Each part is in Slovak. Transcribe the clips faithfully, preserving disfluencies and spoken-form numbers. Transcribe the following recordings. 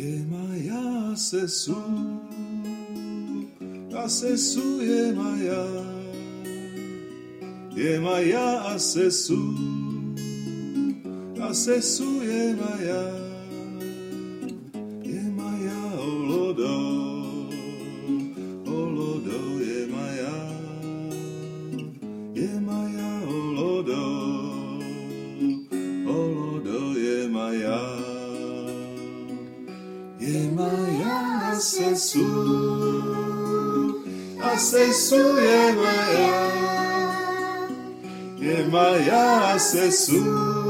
Yemaya sesu, asesu yemaya, yemaya asesu, asesu yemaya, yemaya olodo, olodo yemaya, yemaya olodo, olodo yemaya. Yemaya asesu, asesu yemaya, yemaya asesu,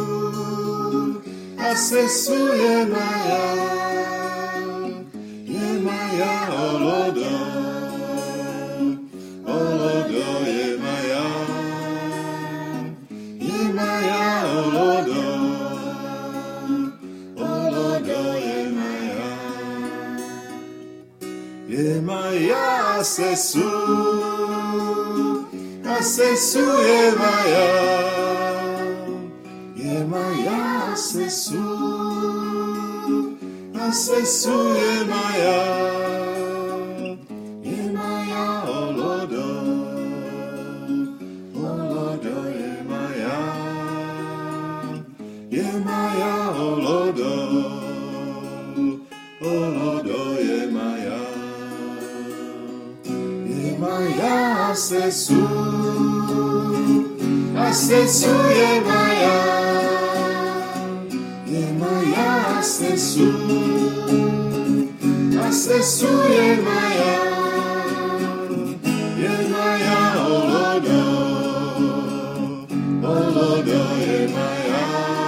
asesu yemaya, yemaya olodo, olodo yemaya, yemaya olodo, olodo yemaya. Yemaya asesu, asesu yemaya, yemaya asesu, asesu yemaya, yemaya olodo, olodo yemaya, yemaya olodo, olodo yemaya. Yemaya asesu, asesu yemaya, yemaya asesu, asesu yemaya, yemaya olodo, olodo yemaya,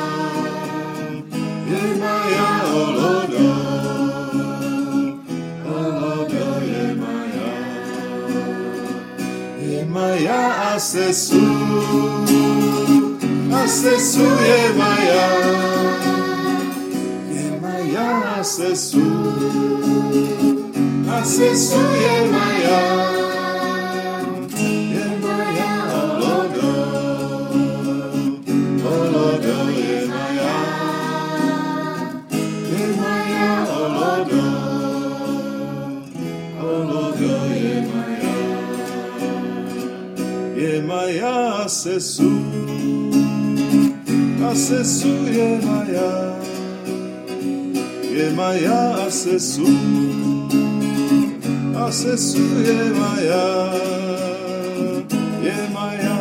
yemaya olodo, olodo yemaya. Yemaya asesu, asesu yemaya, yemaya asesu, asesu yemaya, yemaya olodo, olodo yemaya, yemaya olodo, olodo yemaya. Yemaya asesu, asesu yemaya, yemaya asesu, asesu yemaya, yemaya